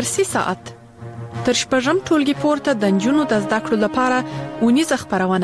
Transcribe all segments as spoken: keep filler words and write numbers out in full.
درسي ساعت تر شپږم ټولګي پورته د نجونو د زده کړو لپاره اونیزه خپرونه.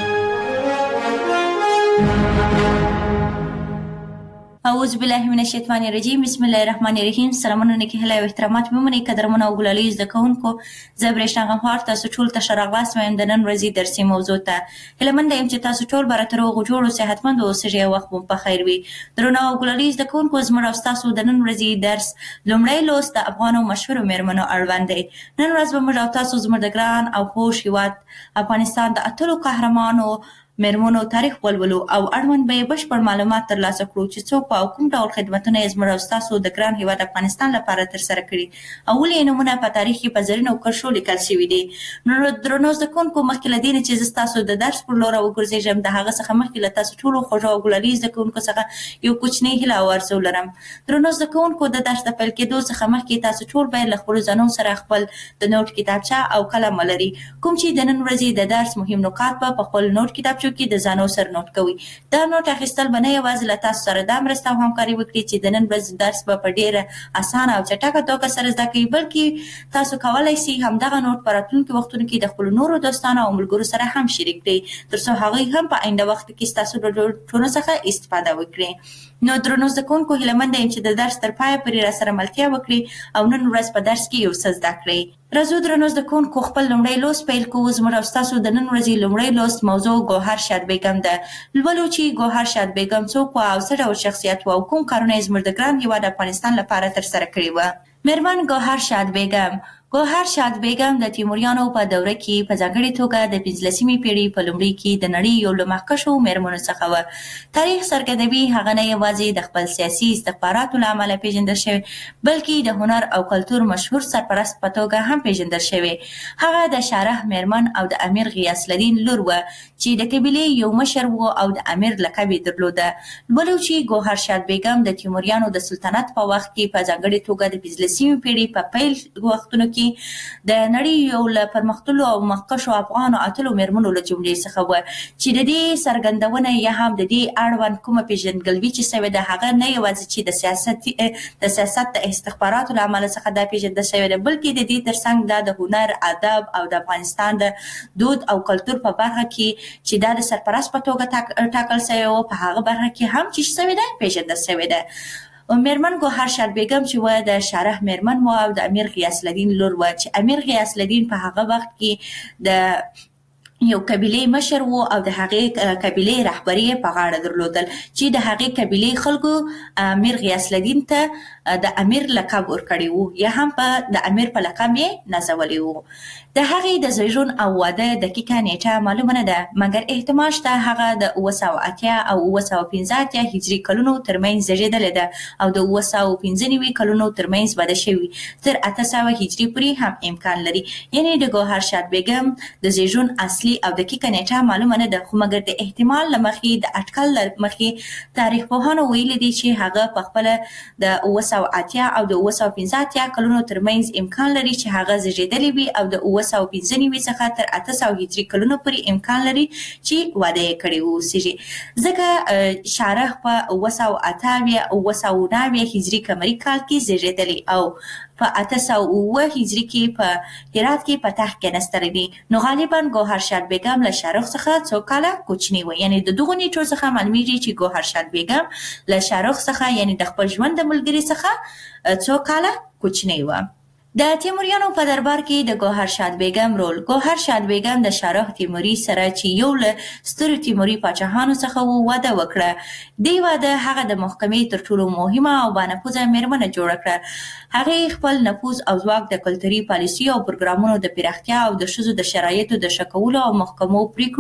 اعوذ بالله من الشیطان الرجیم. بسم الله الرحمن الرحیم. سلامونه نیکی هلا او احترامات ممنې قدرمن او ګلالي زده کوونکو، زه برېښنا غمخوار تاسو ټول ته ښه راغلاست وایم د نن ورځې درسي موضوع ته. هیله منده یم چې تاسو ټول به راته روغ جوړ صحتمند اوسئ او وخت مو په خیر وي. درنو او ګلالي زده کوونکو، زموږ او ستاسو د نن ورځې درس لومړی لوست د افغانو مشهورو میرمنو اړوند دی. نن ورځ به موږ او تاسو زموږ د ګران او خوږ هېواد افغانستان د اتلو قهرمانو میرمنو تاریخ ولولو او اړوند به یې بشپړ معلومات ترلاسه کړو چې څوک او کوم ډول خدمتونه یې زموږ او ستاسو د ګران هېواد افغانستان لپاره ترسره کړي او ولې یې نومونه په تاریخ کې په زرینو کرښو لیکل شوي دي. نو درنو زده کوونکو، مخکې له دې نه چې زه ستاسو د درس پر لوره وګرځېږم، د هغه څخه مخکې له تاسو ټولو خوږو او ګلالي زده کوونکو څخه یو کوچنی هیله او ارزو لرم. درنو زده کوونکو، د درس د پیل کېدو څخه مخکې تاسو ټول باید له خپلو ځانونو سره خپل د نوټ کتابچه او قلم ولري، کوم چې د نن ورځې د درس مهم نکات به په خپل نوټ کتابچو کې د ځانو سره نوٹ کوي. دا نوٹ اخیستل به نه یوازې له تاسو سره دا مرسته او همکاري وکړي چې د نن ورځې درس به په ډېره اسانه او چټکه توګه سره زده کوي، بلکې تاسو کولی شئ همدغه نوٹ په راتلونکي وختونو کې د خپلو نورو دوستانو او ملګرو سره هم شریک کړئ، تر څو هغوی هم په آینده وخت کې ستاسو له نوټونو څخه استفاده وکړي. نو درنو زده کوونکو، هیله منده یم چې د درس تر پایه پورې راسره ملتیا وکړي او نن ورځ په درس کې یو څه زده کړئ. راځو درنو زده کوونکو، خپل لومړی لوست پیل کوو. زموږ او ستاسو د نن ورځې لومړی لوست موضوع ګوهر شاد بیګم ده. لولو چې ګوهر شاد بیګم څوک وه او څه ډول شخصیت وه او کوم کارونه یې زموږ د ګران هېواد افغانستان لپاره ترسره کړي وه. میرمن ګوهر شاد بیګم. ګوهر شاد بیګم د تیموریانو په دوره کې په ځانګړې توګه د پنځلسمې پېړۍ په لومړي کې د نړۍ یو له مخکښو میرمنو څخه وه. تاریخ څرګندوي هغه نه یوازې د خپل سیاسي استخباراتو له امله پېژندل شوې، بلکې د هنر او کلتور مشهور سرپرست په توګه هم پېژندل شوې. هغه د شاره میرمن او د امیر غیاث الدین لور وه چې د قبیلې یو مشر و او د امیر لقب یې درلوده. لولو چې ګوهر شاد بیګم د تیموریانو د سلطنت په وخت کې په ځانګړې توګه د پنځلسمې پېړۍ په پیل وختونو کې د نړۍ یو له پرمختللو او مخکښو افغانو اتلو میرمنو له جملې څخه وه چې د دې څرګندونه یا هم د دې اړوند کومه پېژندګلوي چې شوې ده، هغه نه یوازې چې د سیاست د سیاست د استخباراتو له امله څخه دا پېژندل شوې ده، بلکې د دې ترڅنګ دا د هنر، ادب او د افغانستان د دود او کلتور په برخه کې چې دا د سرپرست په توګه ټاکل شوی و، په هغه برخه کې هم چې شوې ده پېژندل شوې ده. میرمن ګوهر شاد بیګم چې وه د شاره میرمن وه او د امیر غیاث الدین لور وه چې امیر غیاث الدین په هغه وخت کې د یو قبیلې مشر و او د هغې قبیلې رهبري یې په غاړه درلودل چې د هغې قبیلې خلکو امیر غیاث الدین ته د امیر لقب ورکړی و یا هم په د امیر په لقب یې نازولی و. د هغې د زیږون او واده دقیقه نیټه معلومه نه ده، مګر احتمال شته هغه د اوه سوه اتیا او اوه سوه پنځه اتیا هجري کلونو ترمنځ زیږېدلې ده او د اوه سوه پنځه نوي کلونو ترمنځ واده شوي، تر اته سوه هجري پورې هم امکان لري. یعنې د ګوهر شاد بیګم د زیږون اصلي او دقیقه نیټه معلومه نه ده، خو مګر د احتمال له مخې د اټکل له مخې تاریخ پوهانو ویلي دي چې هغه په خپله د اوه سوه اتیا او د اوه سوه پنځه اتیا کلونو ترمنځ امکان لري چې هغه زیږېدلې وي او د اوه سوه پنځه نوي څخه تر اته سوه هجري کلونو پورې امکان لري چې واده یې کړی واوسېږي، ځکه شارح په اوه سوه اته اویا اوه سوه نهه اویا هجري قمري کال کې زیږېدلی او په اته سوه اوه هجري کې په هرات کې په تخت کېناستلی دي. نو غالبا ګوهر شاد بیګم له شاهرخ څخه څو کاله کوچنی وه. یعنې د دغو نیټو څخه معلومیږي چې ګوهر شاد بیګم له شاهرخ څخه یعنې د خپل ژوند د ملګري څخه څو کاله کوچنی وه. د تیموریانو په دربار کې د ګوهر شاد بیګم رول. ګوهر شاد بیګم د شاهرخ تیموري سره چې یو له سترو تیموري پاچاهانو څخه و واده وکړه. دې واده هغه د محکمې تر ټولو مهمه او بانفوذه میرمنه جوړه کړه. هغې خپل نفوذ او ځواک د کلتوري پالیسیو او پروګرامونو د پراختیا او د ښځو د شرایطو د ښه کولو او محکمو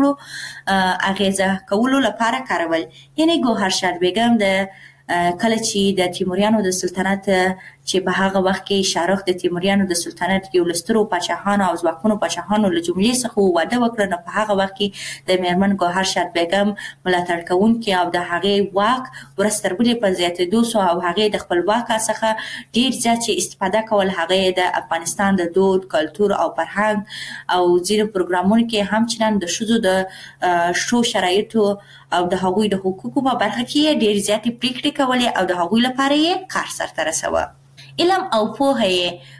پریکړو اغیزه کولو لپاره کارول. یعنې ګوهر شاد بیګم د کله چې د تیموریانو د سلطنت چې په هغه وخت کې شاهرخ د تیموریانو د سلطنت یو له سترو پاچاهانو او ځواکمنو پاچاهانو له جملې څخه واده وکړه، نو په هغه وخت کې د میرمن ګوهر شاد بیګم ملاتړ کوونکي او د هغې واک ورځ تر بلې په زیاتېدو سو او هغې د خپل واک څخه ډېر زیات چې استفاده کول، هغې د افغانستان د دود، کلتور او فرهنګ او ځینو پروګرامونو کې هم چندان د ښځو د ښو شرایطو او د هغوی د حقوقو په برخه کې ډېر زیاتې پریکړې کولې او د هغوی لپاره یې کار سرته رسوه. علم او پوهه یې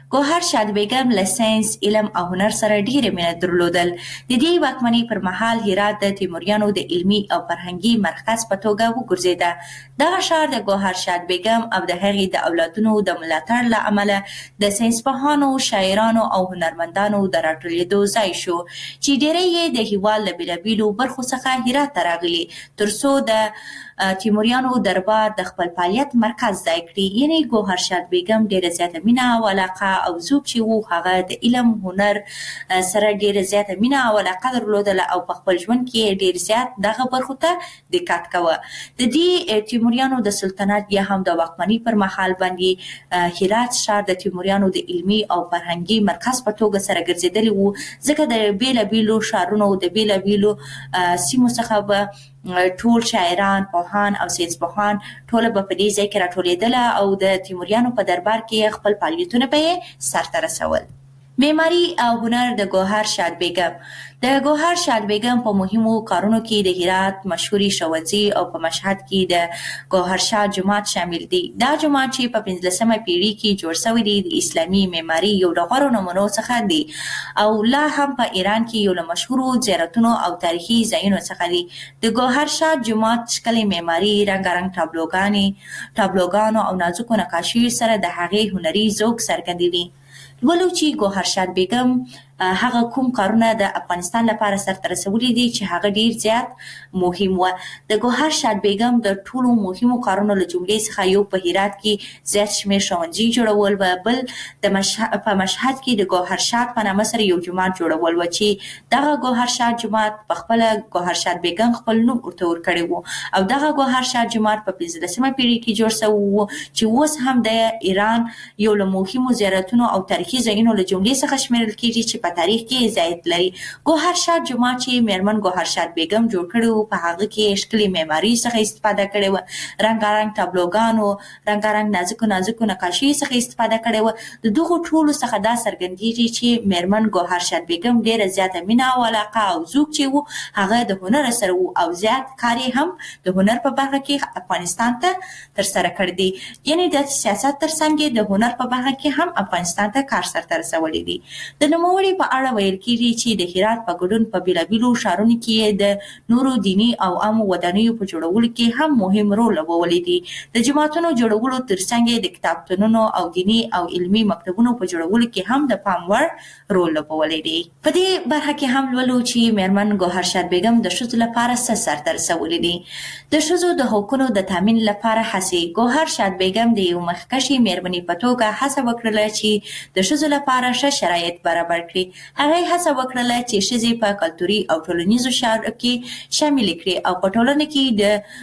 ګوهر شاد بیګم له ساینس، علم او هنر سره ډېره مینه درلودل. د دې واکمنۍ پر مهال هرات د تیموریانو د علمي او فرهنګي مرکز په توګه وګرځېده. دغه ښار د ګوهر شاد بیګم او د هغې د اولادونو د ملاتړ له امله د ساینسپوهانو، شاعرانو او هنرمندانو د راټولېدو ځای شو چې ډېری یې د هېواد له بېلابېلو برخو څخه هرات ته راغلي تر څو د تیموریانو دربار د خپل فعالیت مرکز ځای کړي. یعنې ګوهر شاد بیګم ډېره زیاته مینه او علاقه او ذوق چې و هغه د علم هنر سره ډېره زیاته مینه او علاقه درلودله او په خپل ژوند کې ډېر زیات دغه برخو ته دقت کوه. د دې تیموریانو د سلطنت یا هم د واکمنۍ پر مهال باندې هرات ښار د تیموریانو د علمي او فرهنګي مرکز په توګه سره ګرځېدلی و، ځکه د بېلابېلو ښارونو د بېلابېلو سیمو څخه به ټول شاعران، پوهان او ساینسپوهان ټوله به په دې ځای کې راټولېدله او د تیموریانو په دربار کې خپل فعالیتونه به یې سرته رسول. معماري او هنر د ګوهر شاد بیګم. د ګوهر شاد بیګم په مهمو کارونو کې د هرات مشهوري ښوونځي او په مشهد کې د ګوهر شاد جومات شامل دي. دا جومات چې په پنځلسمه پیړۍ کې جوړ شوی دی د اسلامي معماري یو له غوره نمونو څخه دی او لا هم په ایران کې یو له مشهورو زیارتونو او تاریخي ځایونو څخه دی. د ګوهر شاد جومات ښکلې معماري، رنګارنګ تابلوګانې تابلوګانو او نازکو نقاشیو سره د هغې هنري ذوق څرګندوي. ولو چې ګوهر شاد بیګم هغه کوم کارونه د افغانستان لپاره سرته رسولي دي چې هغه ډیر زیات مهم و. د ګوهر شاد بیګم د ټولو مهمو کارونو له جملې څخه یو په هرات کې زیات شمېر ښوونځي جوړول و، بل د مشهد په مشهد کې د ګوهر شاد په نامه سره یو جومات جوړول و چې دغه ګوهر شاد جومات په خپله ګوهر شاد بیګم خپل نوم ورته ورکړی و او دغه ګوهر شاد جومات په پنځلسمه پیړۍ کې جوړ شوی و چې اوس هم د ایران یو له مهمو زیارتونو او تاریخي ځایونو له جملې څخه شمېرل کېږي چې په تاریخ کې ځایت لري. ګوهر شاد جومات چې میرمن ګوهر شاد بیګم جوړ کړی و په هغه کې ښکلې معماري څخه استفاده کړې وه، رنګارنګ تابلوګانو، رنګارنګ نازکو نازکو نقاشي څخه استفاده کړې وه. د دغو ټولو څخه دا څرګندېږي چې میرمن ګوهر شاد بیګم ډېره زیاته مینه او علاقه او ذوق چې و هغه د هنر سره و او زیات کار یې هم د هنر په برخه کې افغانستان ته ترسره کړی دی. یعنې د سیاست ترڅنګ یې د هنر په برخه کې هم افغانستان ته کار سرته رسولی دی. د نوموړي په اړه ویل کېږي چې د هرات په ګډون په بېلابېلو ښارونو کې د نورو دیني او عامو ودانیو په جوړولو کې هم مهم رول لوبولی دی. د جوماتونو جوړولو ترڅنګ یې د کتابتونونو او دیني او علمي مکتبونو په جوړولو کې هم د پام وړ رول لوبولی دی. په دې برخه کې هم لولو چې میرمن ګوهر شاد بیګم د ښځو لپاره څه سرته رسولی دي. د ښځو د حقونو د تامین لپاره هڅې. ګوهر شاد بیګم د یو مخکښې میرمنې په توګه هڅه وکړله چې د ښځو لپاره ښه شرایط برابر کړي. هغې هڅه وکړله چې ښځې په کلتوري او ټولنیزو چارو کې شاملې کړي او په ټولنه کې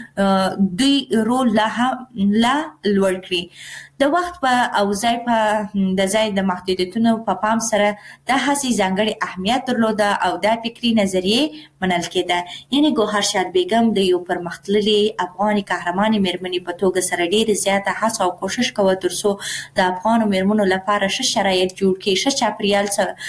د دوی رول لا هم لا لوړ کړي. د وخت په او ځای په د ځای د محدودیتونو په پام سره دا هڅې ځانګړې اهمیت درلوده او دا فکري نظریې منل کېده. یعنې ګوهر شاد بیګم د یو پرمختللې افغاني قهرمانې میرمنې په توګه سره ډېرې زیاته هڅه او کوشش کوه تر څو د افغانو میرمنو لپاره ښه شرایط جوړ کړي، ښه چاپریال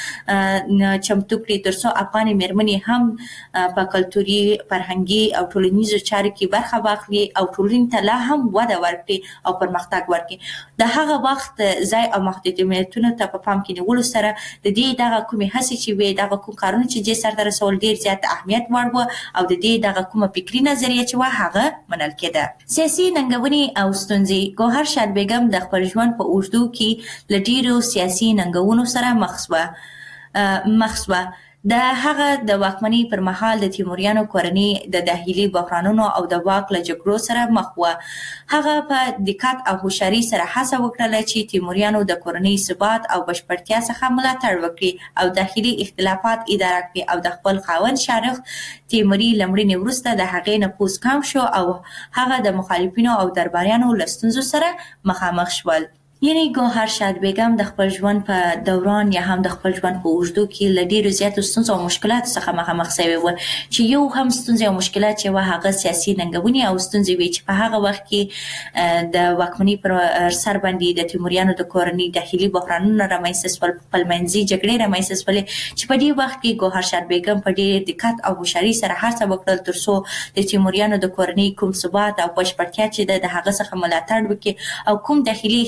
چمتو کړي تر څو افغاني میرمنې هم په کلتوري، فرهنګي او ټولنیزو چارو کې برخه واخلي او ټولنې ته لا هم وده ورکړي او پرمختګ ورکړي. د هغه وخت ځای او محدودیتونو ته په پام کې نیولو سره د دې دغه کومې هڅې چې وې، دغه کوم کارونه چې دې سرته رسول ډېر زیات اهمیت وړ وه او د دې دغه کومه فکري نظریه چې وه هغه منل کېده. سیاسي ننګونې او ستونزې. ګوهر شاد بیګم د خپل ژوند په اوږدو کې له ډېرو سیاسي ننګونو سره مخ شوه مخ شوه د هغه د واکمنۍ پر مهال د تیموریانو کورنۍ د داخلي بحرانونو او د واک له جګړو سره مخ وه. هغه په دقت او هوښیارۍ سره هڅه وکړله چې تیموریانو د کورنۍ ثبات او بشپړتیا څخه ملاتړ وکړي او داخلي اختلافات اداره کړي او د خپل خاوند شارخ تیموري له مړینې وروسته د هغې نفوذ کم شو او هغه د مخالفینو او درباریانو له ستونزو سره مخامخ شول. یعنې ګوهر شاد بیګم د خپل ژوند په دوران یا هم د خپل ژوند په اوږدو کې له ډېرو زیاتو ستونزو او مشکلاتو څخه مخامخ شوې وه چې یو هم ستونزې او مشکلات چې وه هغه سیاسي ننګونې او ستونزې وې چې په هغه وخت کې د واکمنۍ پر سر باندې د تیموریانو د کورنۍ داخلي بحرانونه رامنځته شول، خپلمنځي جګړې رامنځته شولې چې په دې وخت کې ګوهر شاد بیګم په ډېر دقت او هوښیارۍ سره هڅه وکړل تر څو د تیموریانو د کورنۍ کوم ثبات او بشپړتیا چې ده د هغه څخه ملاتړ وکړي او کوم داخلي اختلافات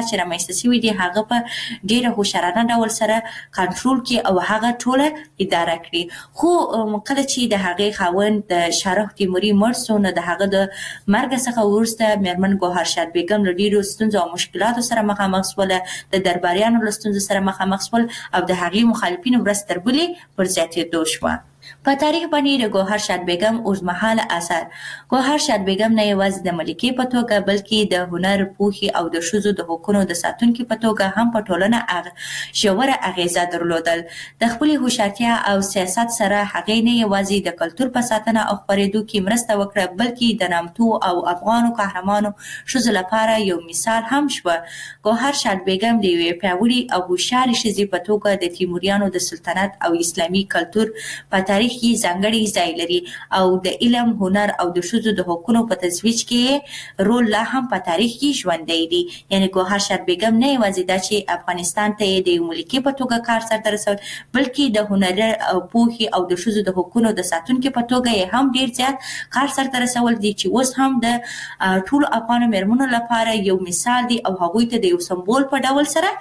چې رامنځته شوي دي هغه په ډیره هوښیارانه ډول سره کنټرول کړي او هغه ټوله اداره کړي. خو کله چې د هغې خاوند د شاهرخ تیموري مړ شو نو د هغه د مرګ څخه وروسته میرمن ګوهرشاد بیګم له ډیرو ستونزو او مشکلاتو سره مخامخ شوله، د درباریانو له ستونزو سره مخامخ شول او د هغې مخالفینو ورځ تر بلې پر زیاتېدو شوه. په تاریخ باندې د ګوهرشاد بیګم اوږدمهاله اثر. ګوهرشاد بیګم نه یوازې د ملکې په توګه بلکې د هنر، پوهې او د ښځو د حقونو د ساتونکي په توګه هم په ټولنه ژوره اغیزه درلودل. د خپلې هوښیارتیا او سیاست سره هغې نه یوازې د کلتور په ساتنه او خپرېدو کې مرسته وکړه بلکې د نامتو او افغانو قهرمانو ښځو لپاره یو مثال هم شوه. ګوهرشاد بیګم د یوې پیاوړې او هوښیارې ښځې په توګه د تیموریانو د سلطنت او اسلامي کلتور په تاریخ کې ځانګړی ځای لري او د علم، هنر او د ښځو د حقونو په ترویج کې رول لا هم په تاریخ کې ژوندی دی. یعنې ګوهرشاد بیګم نه یوازې دا چې افغانستان ته یې د یو ملکې په توګه کار سرته رسول بلکې د هنر او پوهې او د ښځو د حقونو د ساتونکي په توګه یې هم ډیر زیات کار سرته رسول دي چې اوس هم د ټولو افغانو میرمنو لپاره یو مثال دی او هغوی ته د یو سمبول په ډول سره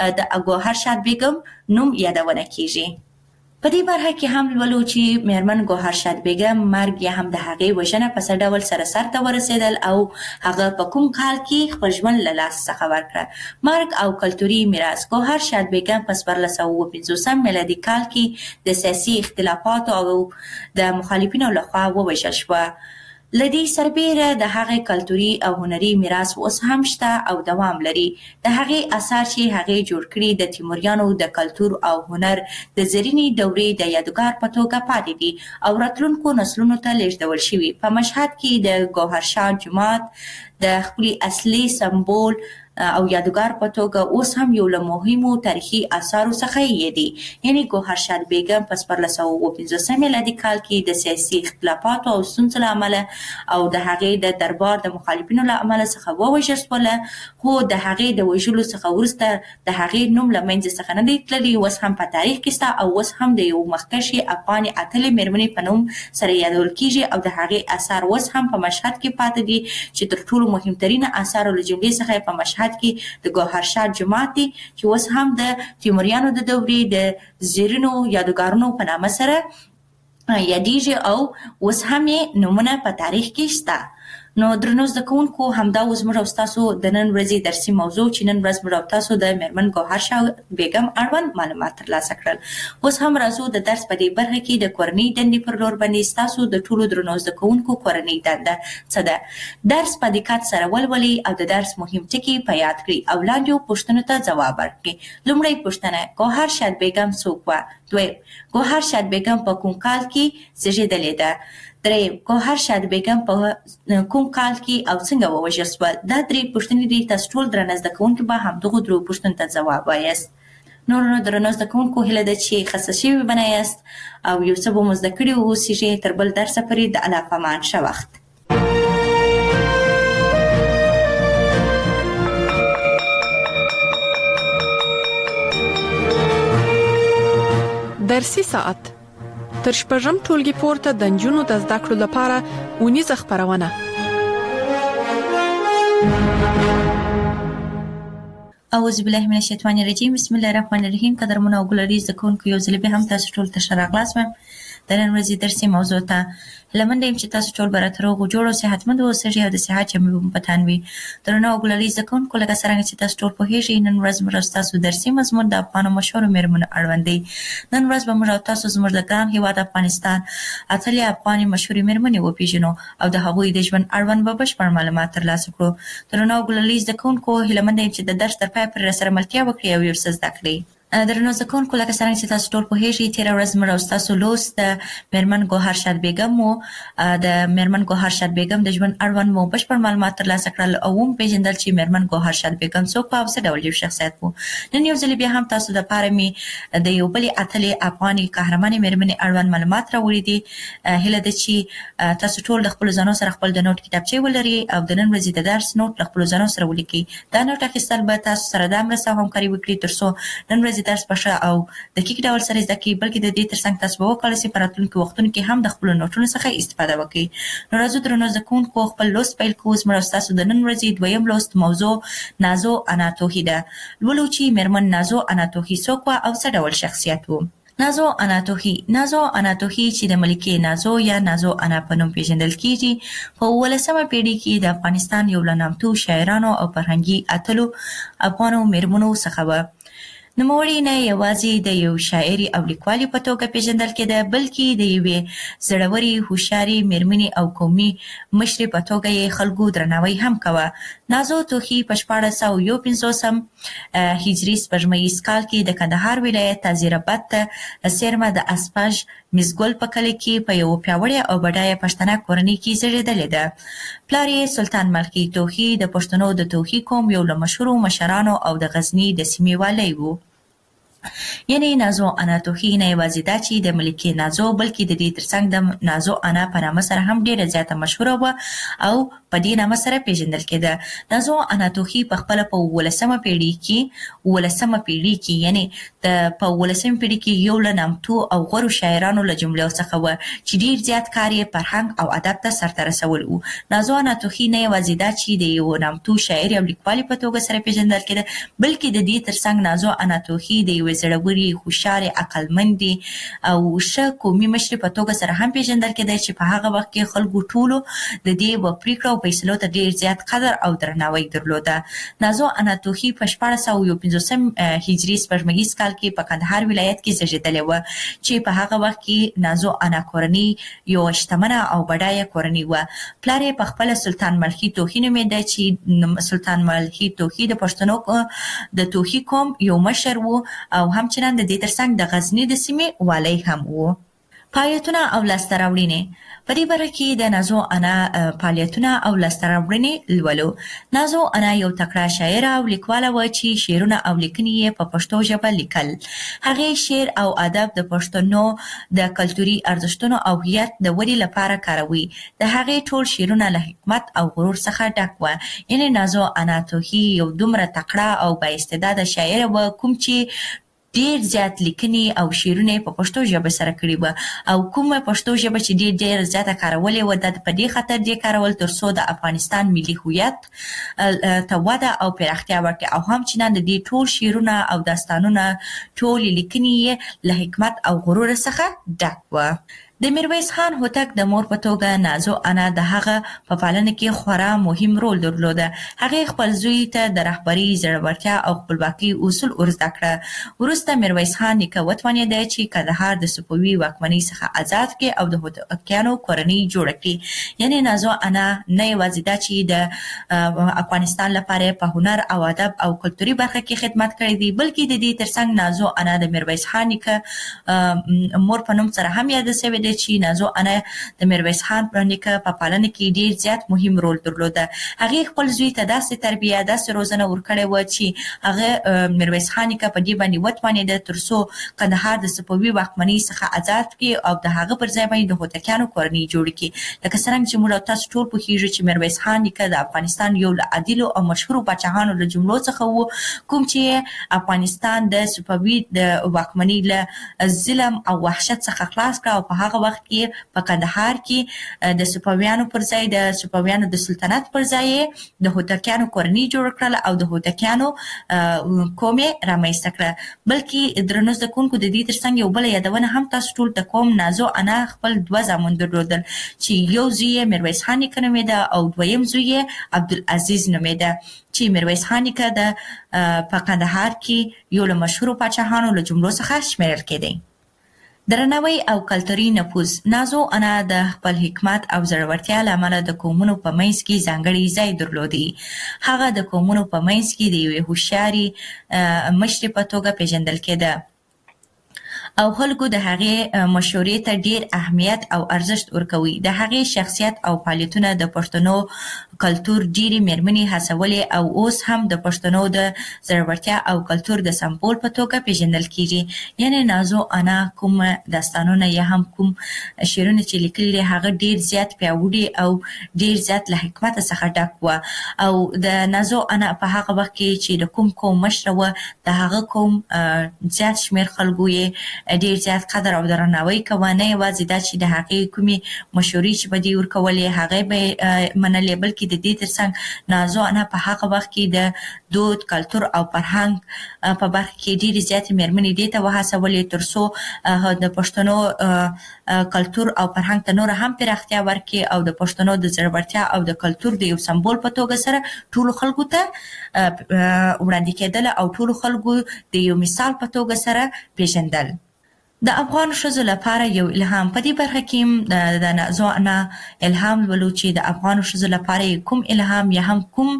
د ګوهرشاد بیګم نوم یادونه کیږي. په دې برخه کې هم لولو چې میرمن ګوهرشاد بیګم مرګ یا هم د هغې وژنه په څه ډول سره سرته ورسېدل او هغه په کوم کال کې خپل ژوند له لاسه څخه ورکړه. مرګ او کلتوري میراث. ګوهرشاد بیګم په څوارلس سوه اووه پنځوسم میلادي کال کې د سیاسي اختلافاتو او د مخالفینو لخوا ووژل شوه. له دې سربیره د هغې کلتوري او هنري میراث اوس هم شته او دوام لري. د هغې اثار چې هغې جوړ کړي د تیموریانو د کلتور او هنر د زرینې دورې د یادګار په توګه پاتې دي او راتلونکو نسلونو ته لیږدول شوي. په مشهد کې د ګوهرشاد جومات د خپلې اصلي سمبول او یادګار په توګه اوس هم یو له مهمو تاریخي اثارو څخه یې دي. یعنې ګوهرشاد بیګم په څوارلس سوه اووه پنځوسم میلادي کال کې د سیاسي اختلافاتو او ستونزو له امله او د هغې د دربار د مخالفینو له امله څخه ووژل شوله، خو د هغې د وژلو څخه وروسته د هغې نوم له منځه څخه نه دی تللی. اوس هم په تاریخ کې شته او اوس هم د یو مخکښې افغانې اتلې میرمنې په نوم سره یادول کیږي او د هغې اثار اوس هم په مشهد کې پاتې دي چې تر ټولو مهمترینه اثارو له جملې څخه په مشهد کې د ګوهرشاد جومات دی چې اوس هم د تیموریانو د دورې د زیرینو یادګارونو په نامه سره یادیږي او اوس هم یې نومونه په تاریخ کې شته. نو درنو زده کوونکو همدا اوس موږ او ستاسو د نن ورځې درسي موضوع چې نن ورځ موږ او تاسو د میرمن ګوهرشاد بیګم اړوند معلومات ترلاسه کړل. اوس هم راځو د درس په دې برخه کې د کورنۍ دندې پر لور باندې ستاسو د ټولو درنو زده کوونکو کورنۍ دنده څه ده. درس په دقت سره ولولئ او د درس مهم ټکي په یاد کړئ او لاندې پوښتنو ته ځواب ورکړئ. لومړی پوښتنه: ګوهرشاد بیګم څوک وه؟ دویم: ګوهرشاد بیګم په کوم کال کې زیږېدلې ده؟ دریم: ګوهرشاد بیګم په کوم کال کې او څنګه ووژل شوه؟ دا درې پوښتنې دي. تاسو ټول درنه زده کوونکي به همدغو درو پوښتنو ته ځواب وایاست. نور نو درنو زده کوونکو هیله ده چې خسته شوي به نه یاست او یو څه به مو زده کړي واوسیږئ. تر بل درسه پورې د الله په امان. ښه وخت. درسي ساعت تر شپږم ټولګي پورته د نجونو د زده کړو لپاره اونیزه خپرونه. اعوذ بالله من الشیطان الرجیم. بسم الله الرحمن الرحیم. قدرمن او ګلري زده کوونکو یو ځل به هم تاسو ټول ته ښه راغلاست. د نن ورځې درسي موضوع ته لمنډه يم چې تاسو ټول به راته روغ جوړ او صحتمند اوسئ او د صحت چمې په تن وي. درنو او ګلري زده کوونکو لکه څنګه چې تاسو ټول پوهیږئ نن ورځ موږ تاسو درسي مضمون د افغان مشهور میرمنو اړوند دی. نن ورځ به موږ تاسو زموږ د ګران هیواد افغانستان اتلې افغاني مشهور میرمنې وپیژنو او د هغوی د ژوند اړوند به بشپړ معلومات ترلاسه کړو. درنو او ګلري زده کوونکو لمنډه يم چې د درس تر پای پورې سره ملتیا وکړئ او یو څه زده کړئ. درنو زده کوونکو لکه څنګه چې تاسو ټول پوهیږئ تېره ورځ موږ ستاسو لوست د میرمن ګوهرشاد بیګم مو د میرمن ګوهرشاد بیګم د ژوند اړوند مو بشپړ معلومات ترلاسه کړل او هم پیژندل چې میرمن ګوهرشاد بیګم څوک په څه ډول یو شخصیت وو. نن یو ځل بیا هم تاسو د پاره می د یو بل اتلې افغاني قهرمانې میرمنې اړوند معلومات راوړي دي. هله د چې تاسو ټول د خپل ځانو سره خپل د نوٹ کتابچې ولري او د نن ورځې د درس نوٹ خپل ځانو سره ولیکئ. دا نوٹ اخیستل به تاسو سره د مرسته همکاري وکړي ترڅو نن ورځې یوازې درس په ښه او دقیق ډول سره زده کړئ بلکې د دې ترڅنګ تاسو به وکولای شئ په راتلونکي وختونو کې هم د خپلو نوټونو څخه استفاده وکړئ. نو راځو درنو زده کوونکو خپل لوست پیل کوو. زموږ ستاسو د نن ورځې دویم لوست موضوع نازو انا توهی ده. لولو چې میرمن نازو انا توهی څوک وه او څه ډول شخصیت و. نازو انا توهی نازو انا توهی چې د ملکې نازو یا نازو انا په نوم پیژندل کیږي په اوولسمه پیړۍ کې د افغانستان یو له نامتو شاعرانو او فرهنګي اتلو افغانو میرمنو څخه وه. نوموړې نه یوازې د یو شاعري او لیکوالې په توګه پیژندل کېده بلکې د یوې زړورې هوښیارې میرمنې او قومي مشرې په توګه یې خلکو درناوی هم کوه. نازو توهی په شپاړس سوه یو پنځوسم هجري سپوږمیز کال کې د کندهار ولایت تازیراباد ته څیرمه د اسپاژ مزګل په کلي کې په یو پیاوړې او بډایه پښتنه کورنۍ کې زیږېدلې ده. پلار یې سلطان ملخي توهی د پښتنو د توهی قوم یو له مشهورو مشرانو او د غزني د سیمې والی و. یعنی نازو انا توهی نه یوازې دا چې د ملکې نازو بلکې د دې ترڅنګ د نازو انا په نامه سره هم ډیره زیاته مشهوره وه او په دې نامه سره پیژندل کېده. نازو انا توهی په خپله په اوولسمه پیړۍ کې اوولسمه پیړۍ کې یعنی د په اوولسمه پیړۍ کې یو له نامتو او غوره شاعرانو له جملو څخه وه چې ډیر زیات کار یې فرهنګ او ادب ته سرته رسول و. نازو انا توهی نه یوازې دا چې د یو نامتو شاعر او لیکوالې په توګه سره پیژندل کېده بلکې د دې ترڅنګ نازو انا توهی د یوې زړورې هوښیارې عقلمندې او ښه قومي مشرې په توګه سره هم پیژندل کېده چې په هغه وخت کې خلکو ټولو د دې و پریکړو او فیصلو ته ډیر زیات قدر او درناوی درلوده. نازو انا توهی په شپاړس سوه یو پنځوسم هجري سپوږمیز کال کې په کندهار ولایت کې زیږېدلې وه چې په هغه وخت کې نازو انا کورنۍ یو شتمنه او بډایه کورنۍ وه. پلار یې په خپله سلطان ملخي توهی نومېده چې سلطان ملخي توهی د پښتنو د توهی قوم یو مشر و او همچنان د دې ترڅنګ د غزني د سیمې والی هم و. فعالیتونه او لاسته راوړنې په دې برخه کې د نازو انا فعالیتونه او لاسته راوړنې لولو. نازو انا یو تکړه شاعره او لیکواله وه چې شعرونه او لیکنې یې په پښتو ژبه لیکل. هغې شعر او ادب د پښتنو د کلتوري ارزښتونو او هویت د ودې لپاره کاروي. د هغې ټول شعرونه له حکمت او غرور څخه ډک وه. یعنې نازو انا توهی یو دومره تکړه او بااستعداده شاعره وه کوم چې ډیر زیات لیکنې او شعرونه په پښتو ژبه سره کړي وه او کومه پښتو ژبه چې ډیر ډیر زیاته کارولې وه د په دې خاطر دې کارول تر څو د افغانستان ملي هویت ته وده او پراختیا ورکړي او همچنان د دې ټول شعرونه او داستانونه ټولې لیکنې یې له حکمت او غرور څخه ډک وه. د میرویس خان هوتک د مور په توګه نازو انا د هغه په پالنه کې خورا مهم رول درلوده. هغې خپل زوی ته د رهبرۍ زړورتیا او خپلواکۍ اصول ور زده کړه. وروسته میرویس خان نیکه وتوانېده چې کندهار د صفوي واکمنۍ څخه آزاد کړي او د هوتکیانو کورنۍ جوړه کړي. یعنې نازو انا نه یوازې دا چې د افغانستان لپاره په هنر او ادب او کلتوري برخه کې خدمت کړی دی بلکې د دې ترڅنګ نازو انا د میرویس خان نیکه مور په نوم سره هم یاده شوې ده چې نازو انا د میرویس خان نیکه په پالنه کې ډیر زیات مهم رول درلوده. هغې خپل زوی ته داسې تربیه داسې روزنه ورکړې وه چې هغه میرویس خان نیکه په دې باندې وتوانېده تر څو کندهار د صفوي واکمنۍ څخه آزاد کړي او د هغه پر ځای باندې د هوتکیانو کورنۍ جوړه کړي. لکه څرنګه چې موږ تاسو ټول پوهیږو چې میرویس خان نیکه د افغانستان یو له عادلو او مشهورو پاچاهانو له جملو څخه و کوم چې افغانستان د صفوي د واکمنۍ له ظلم او وحشت څخه خلاص کړ او په هغه وخت کې په کندهار کې د صفویانو پر ځای د صفویانو د سلطنت پر ځای د هوتکیانو کورنۍ جوړ کړله او د هوتکیانو قوم یې رامنځته کړه. بلکې درنو زده کوونکو د دې ترڅنګ یو بله یادونه هم تاسو ټول ته کوم. نازو انا خپل دوه زامن درلودل چې یو زوی یې میرویس خان نیکه نومېده او دویم زوی یې عبدالعزیز نومېده چې میرویس خان نیکه د په کندهار کې یو له مشهورو پاچاهانو له جملو څخه شمیرل کېدی. درناوی او کلتوري نفوذ. نازو انا د خپل حکمت او زړورتیا له امله د قومونو په منځ کې ځانګړی ځای درلودی. هغه د قومونو په منځ کې د یوې هوښیارې مشرې په توګه پیژندل کېده او خلکو د هغې مشورې ته ډیر اهمیت او ارزښت ورکوي. د هغې شخصیت او فعالیتونه د پښتنو کلتور ډیرې مېرمنې هڅولې او اوس هم د پښتنو د زړورتیا او کلتور د سمبول په توګه پیژندل کیږي. یعنی نازو انا کوم داستانونه یا هم کوم شعرونه چې لیکلي دي هغه ډیر زیات پیاوړي او ډیر زیات له حکمت څخه ډک و. او د نازو انا په هغه وخت کې چې د کوم کوم مشره و د هغه کوم زیات شمیر خلکو یې ډیر زیات قدر او درناوی کوه. نه یوازې دا چې د هغې کومې مشورې چې به دې ورکولې هغې به منلې، بلکې د دې ترڅنګ نازو انا په هغه وخت کې د دود، کلتور او فرهنګ په برخه کې ډېرې زیاتې مېرمنې دې ته وهڅولې تر څو د پښتنو کلتور او فرهنګ ته نور هم پراختیا ورکړي او د پښتنو د زړورتیا او د کلتور د یو سمبول په توګه سره ټولو خلکو ته وړاندې کېدل او ټولو خلکو د یو مثال په توګه سره پیژندل. د افغان ښځو لپاره یو الهام. په دې برخه کې د نازو انا الهام ولو چې د افغان ښځو لپاره کوم الهام یا هم کوم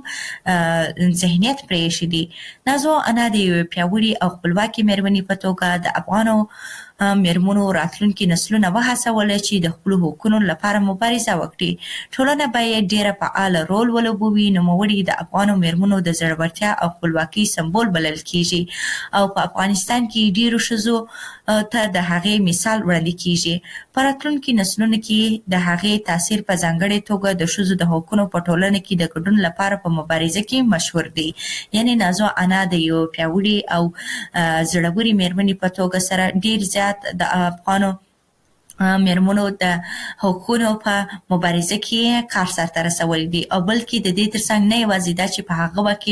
ذهنیت پرېښی دی. نازو انا د یو پیاوړي او خپلواکې مېرمنې په توګه د افغانو مېرمنو راتلونکي نسلونه وهڅول چې د خپلو حقونو لپاره مبارزه وکړي. ټولنه باید ډېره فعاله رول ولوبوي. نوموړي د افغانو مېرمنو د زړورتیا او خپلواکۍ سمبول بلل کیږي او په افغانستان کې ډېرو ښځو ته د هغې مثال وړاندې کیږي. په راتلونکي نسلونو کې د هغې تاثیر په ځانګړې توګه د ښځو د حقونو په ټولنه کې د ګډون لپاره په مبارزه کې مشهور دی. یعنی نازو انا د یو پیاوړي او زړورې مېرمنې په توګه سره ډېر زیات د افغانو مېرمنو د حقونو په مبارزه کې کار سرته رسولی دی او بلکې د دې ترڅنګ نه یوازې دا چې په هغه وخت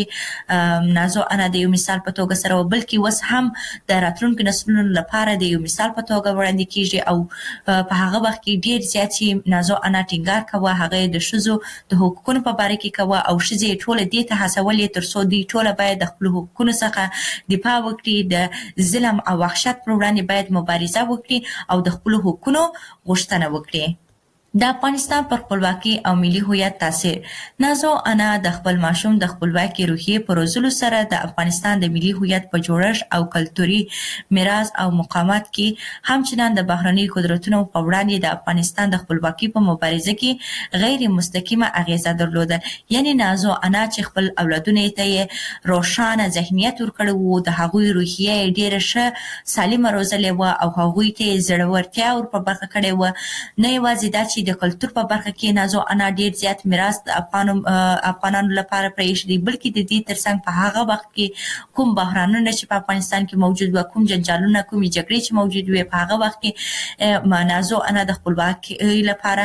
کې نازو انا د یو مثال په توګه سره بلکې اوس هم د راتلونکو نسلونو لپاره د یو مثال په توګه وړاندې کیږي او په هغه وخت کې ډېر زیات چې نازو انا ټینګار کوه هغه د ښځو د حقوقو په باره کې کوه او ښځې ټوله دې ته هڅولې تر څو دوی ټوله باید د خپلو حقوقو څخه دفاع وکړي، د ظلم او وحشت پر وړاندې باید مبارزه وکړي او د خپلو حقوقو غوښتنه وکړي. د افغانستان پر خپلواکۍ او ملي هویت تاثیر. نازو انا د خپل ماشوم د خپلواکۍ روحیې په روزلو سره د افغانستان د ملي هویت په جوړښت او کلتوري میراث او مقاومت کې همچنان د بهرني قدرتونو په وړاندې د افغانستان د خپلواکۍ په مبارزه کې غیر مستقیمه اغیزه درلوده. یعنی نازو انا چې خپل اولادونو ته یې روښانه ذهنیت ورکړی و، د هغوی روحیه یې ډېره ښه سالمه روزلې وه او هغوی ته یې زړورتیا ور په برخه کړې وه. نه یوازې دا چې د کلتور په برخه کې نازو انا ډیر زیات میراث د افغانو افغانانو لپاره پرېښی دی، بلکې د دې ترڅنګ په هغه وخت کې کوم بحرانونه چې په افغانستان کې موجود و، کوم جنجالونه، کومې جګړې چې موجود وي، په هغه وخت کې نازو انا د خپلواکۍ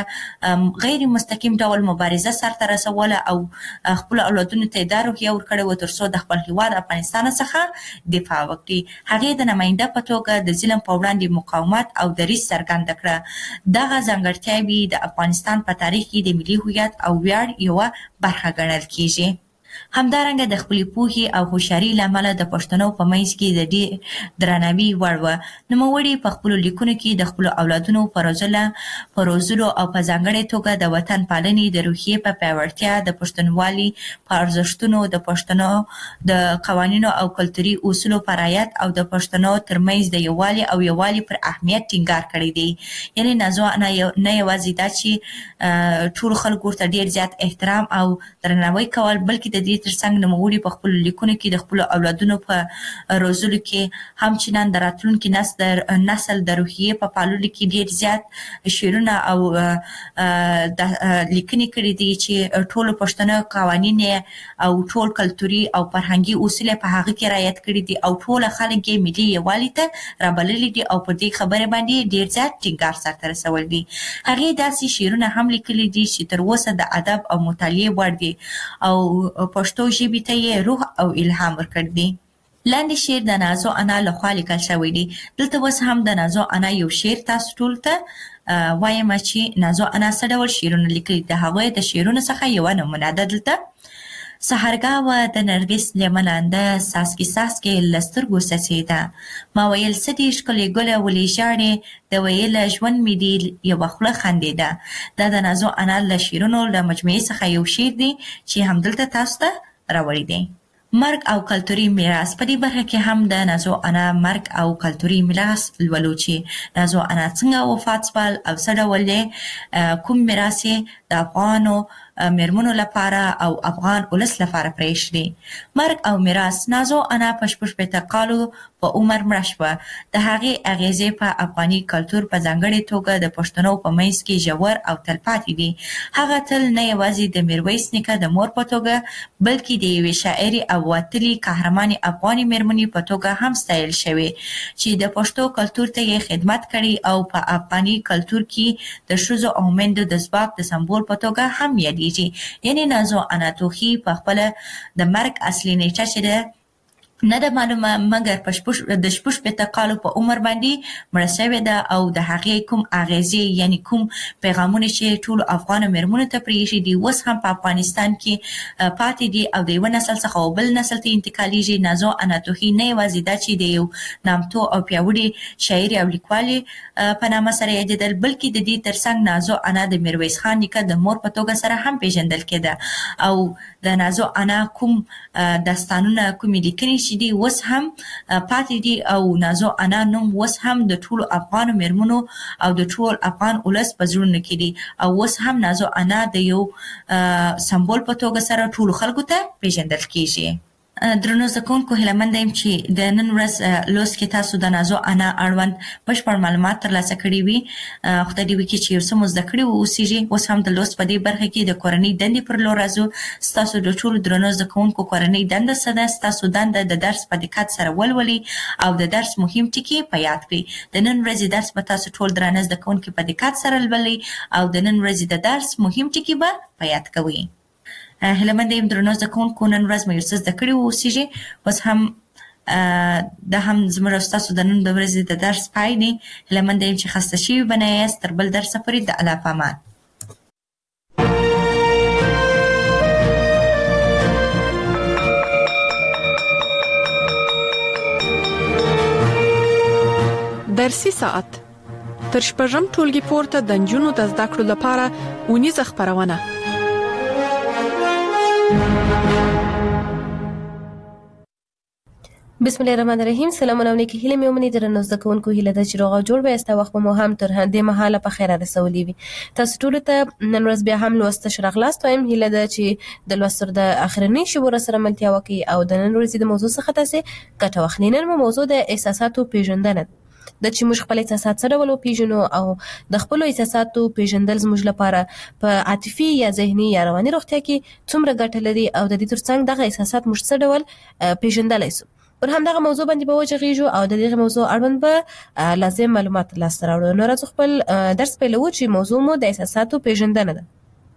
لپاره غیر مستقیم ډول مبارزه سرته رسوله او خپل اولادونو ته دا روحیه ورکړې وه تر څو د خپل هېواد افغانستان څخه دفاع وکړي. هغې د نماینده په توګه د ظلم په وړاندې مقاومت او دریځ څرګنده کړه. دغه ځانګړتیاوې د افغانستان په تاریخ کې د ملي هویت او ویاړ یوه برخه ګڼل کیږي. همدارنګه د خپلې پوهې او هوښیارۍ له امله د پښتنو په منځ کې د ډېر درناوي وړ وه. نوموړي په خپلو لیکونو کې د خپلو اولادونو په روزلو په روزلو او په ځانګړې توګه د وطن پالنې د روحیې په پیاوړتیا، د پښتونولي په ارزښتونو، د پښتنو د قوانینو او کلتوري اصولو په رعایت او د پښتنو ترمنځ د یووالي او یووالي پر اهمیت ټینګار کړی دی. یعنې نازو انا نه یوازې دا چې ټولو خلکو ورته ډېر زیات احترام او درناوی کول، بلکې د دې ترڅنګ نوموړي په خپلو لیکونو کې د خپلو اولادونو په روزلو کې همچنان د راتلونکي نسل د روحیې په پاللو کې ډېر زیات شعرونه او لیکنې کړي دي چې ټولو پښتنو قوانین او ټول کلتوري او فرهنګي اصول په هغه کې رعایت کړي دي او ټول خلک یې ملي یووالي ته رابللي دي او په دې خبرې باندې ډېر زیات ټینګار سرته رسولی دی. هغې داسې شعرونه هم لیکلي دي چې تر اوسه د ادب او مطالعې وړ دي او پښتو ژبې ته یې روح او الهام ورکړی دی. لاندې شعر د نازو انا لخوا لیکل شوی دی. دلته اوس هم د نازو انا یو شعر تاسو ټول ته وایم چې نازو انا څه ډول شعرونه لیکلي. د هغوی د شعرونو څخه یوه نمونه ده دلته. سحرګاوه د نرګس لیملانده ساسکي ساسکي له سترګو څڅېده، ما ویل څه دې ښکلې ګله ولې ژاړې، د ویله ژوند مې دې یوه خوله خندېده. دا د نازو انا له شعرونو له مجموعې څخه یو شعر دی چې همدلته تاسو ته راوړی دی. مرګ او کلتوري میراث. په دې برخه کې هم د نازو انا مرګ او کلتوري میراث لولو چې نازو انا څنګه وفات شول او څه ډول دی، کوم میراث د افغانو میرمنو لپاره او افغان ولس لپاره پرېښودي. مرګ او میراث. نازو انا په شپږ شپېته کالو په عمر مړه شوه. د هغې اغیزې په افغاني کلتور په ځانګړې توګه د پښتنو په منځ کې ژور او تلپاتې دي. هغه تل نه یوازې د میرویس نیکه د مور په توګه بلکې د یوې شاعرې او وتلې قهرمانې افغاني میرمنې په توګه هم ستایل شوې چې د پښتو کلتور ته یې خدمت کړی او په افغاني کلتور کې د ښځو او میندو د ځواک د سمبول په توګه هم یادېږي. یعنی نازو انا توخي په خپله د مرګ اصلي نیټه چې ده نه ده معلومه، مګر په د شپږ شپېته کالو په عمر باندې مړه شوې ده او د هغې کوم اغیزې یعنی کوم پیغامونه چې ټولو افغانو میرمنو ته پرېښي دي اوس هم په افغانستان کې پاتې دي او د یوه نسل څخه او بل نسل ته انتقالیږي. نازو انا توخي نه یوازې دا چې د یو نامتو او پیاوړي شاعرې او لیکوالې په نامه سره یادېدل، بلکې د دې ترڅنګ نازو انا د میرویس خان نیکه د مور په توګه سره هم پیژندل کېده او د نازو انا کوم داستانونه کومې لیکنې چې دي اوس هم پاتې دي او نازو انا نوم اوس هم د ټولو افغانو میرمنو او د ټول افغان ولس په زړونو کې دي او اوس هم نازو انا د یو سمبول په توګه سره ټولو خلکو ته پیژندل کېږي. درنو زده کوونکو، هیله مند یم چې د نن ورځ لوست کې تاسو د نازو انا اړوند بشپړ معلومات ترلاسه کړي وي. خدای دې وکړي چې یو څه مو زده کړي واوسیږي. اوس هم د لوست په دې برخه کې د کورنۍ دندې پر لور راځو. ستاسو د ټولو درنو زده کوونکو کورنۍ دنده څه ده؟ ستاسو دنده د درس په دقت سره ولولئ او د درس مهم ټکي په یاد کړئ. د نن ورځې درس به تاسو ټول درانه زده کوونکي په دقت سره لولئ او د نن ورځې د درس مهم ټکي به په یاد کوئ. هیله مند یم درنو زده کوونکو نن ورځ مو یو څه زده کړي واوسیږي. اوس هم دا هم زموږ او ستاسو د نن د ورځې د درس پای دی. هیله مند یم چې خسته شوي به نه یاست. تر بل درسه پورې د الله په امان. درسي ساعت تر شپږم ټولګي پورته د نجونو د زده کړو لپاره اونیزه خپرونه. بسم الله الرحمن الرحیم. سلامونه علیکم. هیله مې ومني درنو زده کوونکو، هیله ده چې روغ او جوړ به یاست. وخت مو هم تر دې مهاله په خیر رسولي وي. تاسو ټول ته نن ورځ بیا هم لوست شراغلاست وایم. هیله ده چې د لوستر د اخرنی شبور سره ملتیا وکړي او د نن ورځې د موضوع څخه تاسو ګټه واخلئ. نن مو موضوع د احساساتو پیژندنه د چې موږ خپل احساسات سره ولو پیژنو او د خپل احساساتو پیژندل زموږ لپاره په عاطفي یا ذهني یا رواني روغتیا کې څومره ګټه لري او د دې ترڅنګ دغه احساسات موږ څه ډول پیژندلای شو. پر همدغه موضوع باندې به وغږیږو او د دغه موضوع اړوند به لازم معلومات ترلاسه راوړو. نو راځو خپل درس پیلوو چې موضوع مو د احساساتو پیژندنه ده.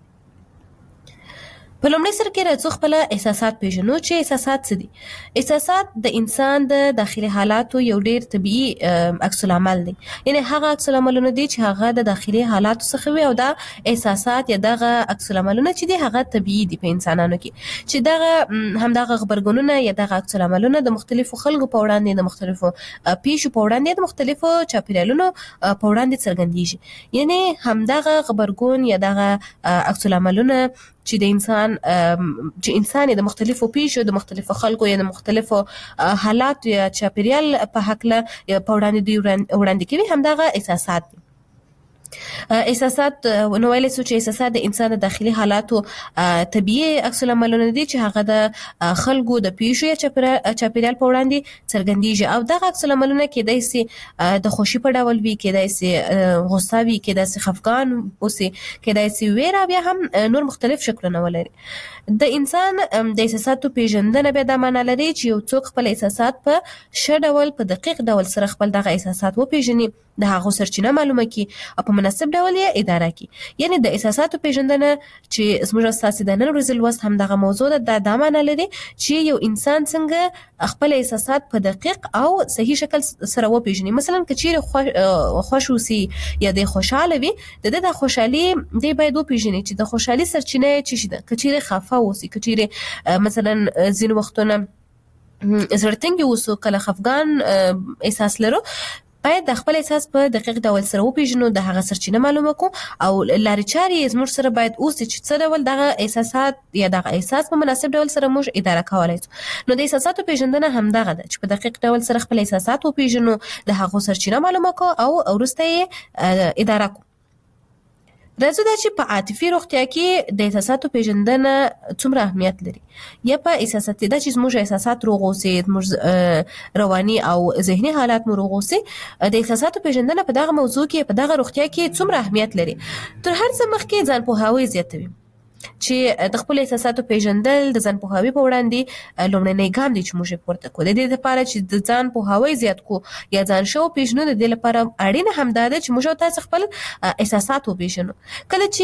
په لومړي سر کې راځو خپل احساسات پیژنو چې احساسات څه دي. احساسات د انسان د داخلي حالاتو یو ډیر طبيعي عکس العمل دی. یعنی هغه عکس العملونه دي چې هغه د داخلي حالاتو څخه وي او دا احساسات یا دغه عکس العملونه چې دي هغه طبيعي دي په انسانانو کې چې دغه هم دغه خبرګونونه یا دغه عکس العملونه د مختلفو خلکو په وړاندې د مختلفو پیښو په وړاندې د مختلفو چاپیریالونو په وړاندې څرګندېږي. یعنی هم دغه خبرګون یا دغه عکس العملونه چې د انسان چې انسان د مختلفو پیښو د مختلفو خلکو یا د مختلفو حالات یا چاپیریال په حقله په وړاندې دی وړاندې کوي هم دغه احساسات دي. احساسات نو ویل سو چې احساسات د انسان د داخلي حالاتو طبيعي عکس العملونه دي چې هغه د خلکو د پیښو یا چاپیریال په وړاندې څرګندېږي او دغه عکس العملونه کېدای شي د خوشي په ډول وي، کېدای شي غوسه وي، کېدای شي خفګان اوسي، کېدای شي ویره، بیا هم نور مختلف شکلونه ولري. د انسان د احساساتو پیژندنه به د معنا لري چې یو څوک خپل احساسات په ښه ډول په دقیق ډول سره خپل دغه احساسات وپیژني، د هغو سرچینه معلومه کړي او په مناسب ډول یې اداره کړي. یعنی د احساساتو پیژندنه چې زموږ اساسي د نن ورځې لوست هم دغه موضوع ده. دا معنا لري چې یو انسان څنګه خپل احساسات په دقیق او صحیح شکل سره وپیژني. مثلا که چیرې خوش اوسي یا د خوشاله وي، د د خوشحالي دی باید وپیژني چې د خوشحالي سرچینه چی شي ده. که چیرې خفه اوسي، که چیرې مثلا ځینې وختونه زړه تنګي اوسو، کله خفګان احساس لرو، باید د خپل احساس په دقیق ډول سره وپیژنو، د هغه سرچینه معلومه کو او لارې چارې زموږ سره باید اوسي چې څه ډول دغه احساسات یا دغه احساس په مناسب ډول سره موږ اداره کولای شو. نو د احساساتو پیژندنه همدغه ده چې په دقیق ډول سره خپل احساسات وپیژنو، د هغه سرچینه معلومه کو او وروسته یې اداره کو. راځو دا چې په عاطفي روغتیا کې د احساساتو پیژندنه څومره اهمیت لري. یا په احساسات دا چې زموږ احساسات روغ اوسي، زموږ رواني او ذهني حالات مو روغ اوسي، د احساساتو پیژندنه په دغه موضوع کې په دغه روغتیا کې څومره اهمیت لري. تر هر څه مخکې ځان پوهاوی زیاتوي چې د خپل احساساتو پیژندل د ځان پوهاوی په وړاندې لومړنی ګام دی چې موږ یې پورته کړو. د دې لپاره چې د ځان پوهاوی زیات کو یا ځان شو پیژنو، د دې لپاره اړینه همدا ده چې موږ تاسو خپل احساسات وپیژنو. کله چې